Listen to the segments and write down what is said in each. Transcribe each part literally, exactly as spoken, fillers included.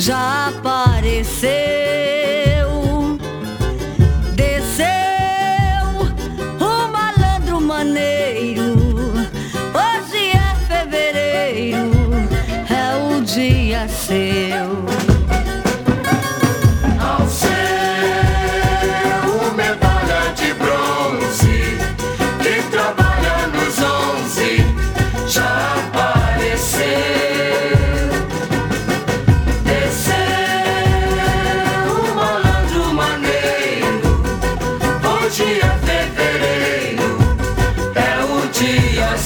já apareceu. Desceu o malandro maneiro. Hoje é fevereiro, é o dia seu. Ao céu, medalha de bronze, que trabalha nos onze, já apareceu. Desceu o malandro maneiro. Hoje é fevereiro, é o dia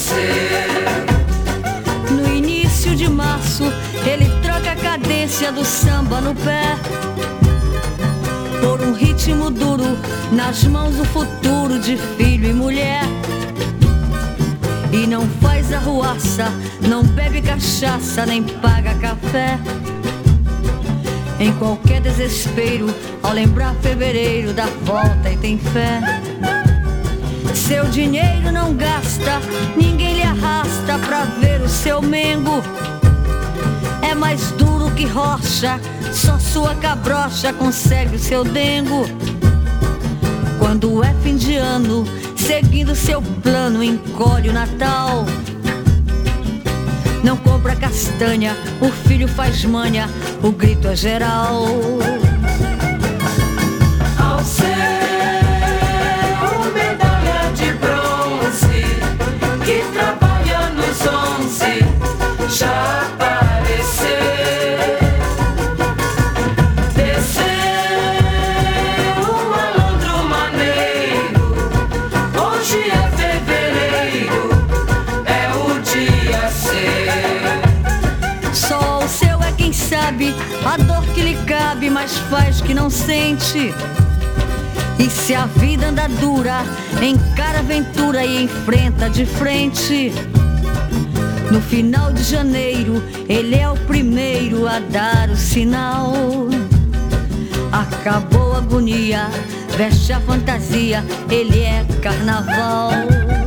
seu. No início de março, ele troca a cadência do samba no pé por um ritmo duro, nas mãos o futuro de filho e mulher. E não faz arruaça, não bebe cachaça, nem paga café. Em qualquer desespero, ao lembrar fevereiro, dá volta e tem fé. Seu dinheiro não gasta, ninguém lhe arrasta pra ver o seu mengo. É mais duro que rocha, só sua cabrocha consegue o seu dengo. Quando é fim de ano, seguindo seu plano, encolhe o Natal. Não compra castanha, o filho faz manha, o grito é geral. Ao céu, medalha de bronze, que trabalha nos onze, já apareceu. Desceu o malandro maneiro. Hoje é fevereiro, é o dia seu. Só o seu é quem sabe a dor que lhe cabe, mas faz que não sente. E se a vida anda dura, encara a aventura e enfrenta de frente. No final de janeiro, ele é o primeiro a dar o sinal. Acabou a agonia, veste a fantasia, ele é carnaval.